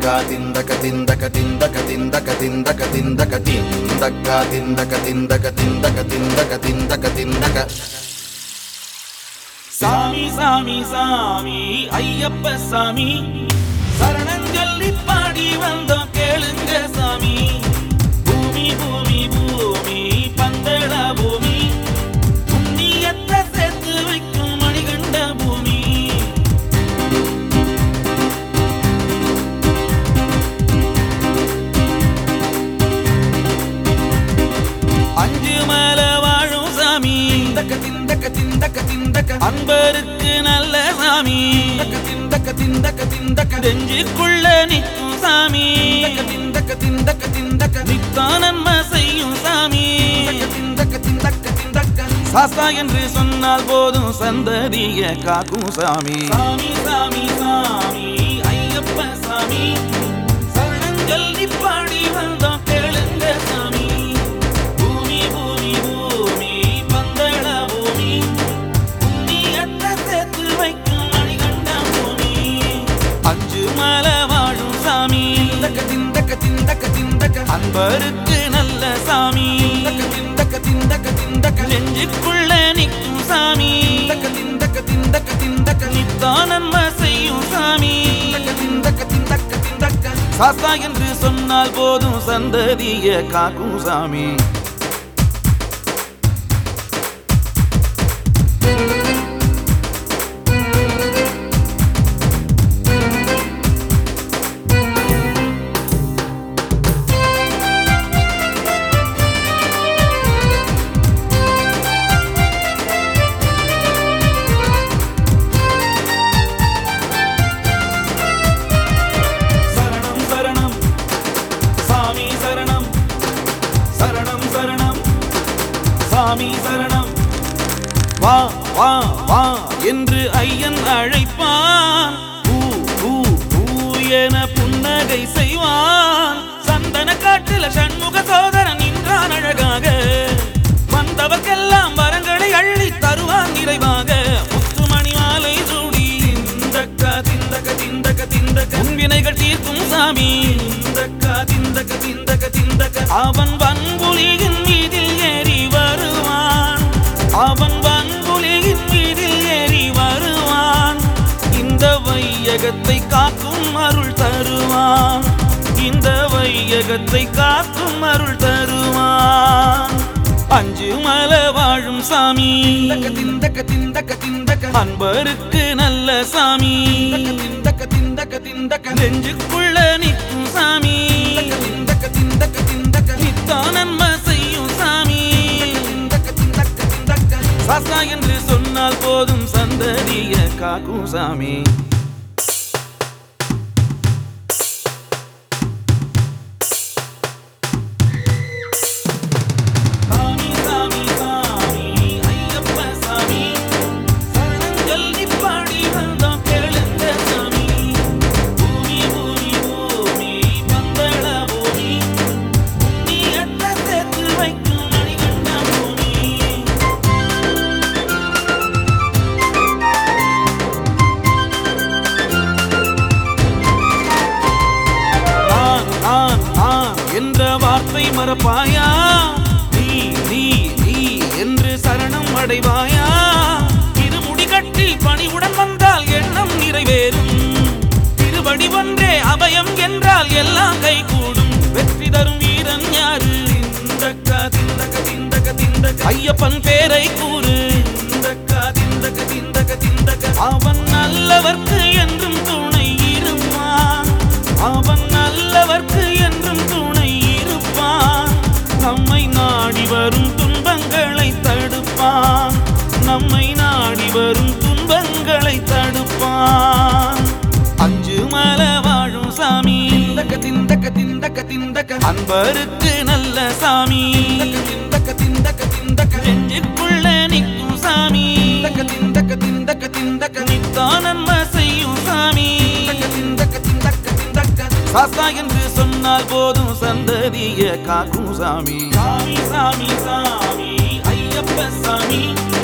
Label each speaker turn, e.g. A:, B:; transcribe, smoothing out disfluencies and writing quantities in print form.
A: சாமி சாமி சாமி ஐயப்ப சாமி சரணம் சொல்லி பாடி வந்தோம் கேளுங்க சாமி. பூமி பூமி பூமி பந்தள பூமி புண்ணியத்தை சேர்த்து வைக்கும் மணிகண்ட பூமி. அஞ்சு மலை வாழும் சாமி அன்பருக்கு நல்ல சாமி. நெஞ்சுக்குள்ள நிற்கும் சாமி நித்தா நன்மை செய்யும் சாமி. சாஸ்தா என்று சொன்னால் போதும் சந்ததிய காக்கும் சாமி. சாமி சாமி சாமி ஐயப்ப சாமி சரணம் சொல்லி பாடி வந்தோம் கேளுங்க சாமி. பூமி பூமி பூமி பந்தள பூமி புண்ணியத்தை சேர்த்து வைக்கும் மணிகண்ட பூமி. அஞ்சு மலை வாழும் சாமி அன்பருக்கு நல்ல சாமி. நெஞ்சுக்குள்ள நிற்கும் சாமி நித்தா நன்மை செய்யும் சாமி. சாஸ்தா என்று சொன்னால் போதும் சந்ததிய காக்கும் சாமி. சாமி சரணம் வா வா வா என்று ஐயன் அழைப்பான். பூ பூ பூ என புன்னகை செய்வான். சந்தன காட்டில சண்முக சோதரன் நின்றான் அழகாக. வந்தவர்க்கெல்லாம் வரங்களை அள்ளி தருவான் நிறைவாக. முத்துமணி மாலை சூடி திந்தக்க திந்தக்க திந்தக்க திந்தக்க உன்வினைகள் தீர்க்கும் சாமி. திந்தக்க திந்தக்க திந்தக்க திந்தக்க அவன் வன்புலியின் மீதில் ஏறி வருவான். அவன் வன்புலியின் மீதில் ஏறி வருவான். இந்த வையகத்தை காக்கும் அருள் தருவான். இந்த வையகத்தை காக்கும் அருள் தருவான். அஞ்சு மலை வாழும் சாமி அன்பருக்கு நல்ல சாமி. நெஞ்சுக்குள்ள நிற்கும் சாமி நித்தா நன்மை செய்யும் சாமி. சாஸ்தா என்று சொன்னால் போதும் சந்ததிய காக்கும் சாமி. என்ற வார்த்தை மறப்பாயா? நீ நீ நீ என்று சரணம் அடைவாயா? இருமுடி கட்டி பணிவுடன் வந்தால் எண்ணம் நிறைவேறும். திருவடி ஒன்றே அபயம் என்றால் எல்லாம் கைகூடும். வெற்றி தரும் வீரன் யாரு? திந்தக்க திந்தக்க திந்தக்க திந்தக்க ஐயப்பன் பேரை கூறு. திந்தக்க திந்தக்க திந்தக்க திந்தக்க அவன் நல்லவர்க்கு என்றும் துணை இருப்பான். அவன் நல்லவர்க்கு என்றும் துணை இருப்பான். நம்மை நாடி வரும் துன்பங்களை தடுப்பான். நம்மை நாடி வரும் துன்பங்களை தடுப்பான். அஞ்சு மலை வாழும் சாமி திந்தக்க திந்தக்க திந்தக்க அன்பருக்கு நல்ல சாமி. நெஞ்சுக்குள்ள நிற்கும் சாமி நித்தா நன்மை செய்யும் சாமி. சாஸ்தா என்று சொன்னால் போதும் சந்ததிய காக்கும் சாமி. சாமி சாமி சாமி ஐயப்ப சாமி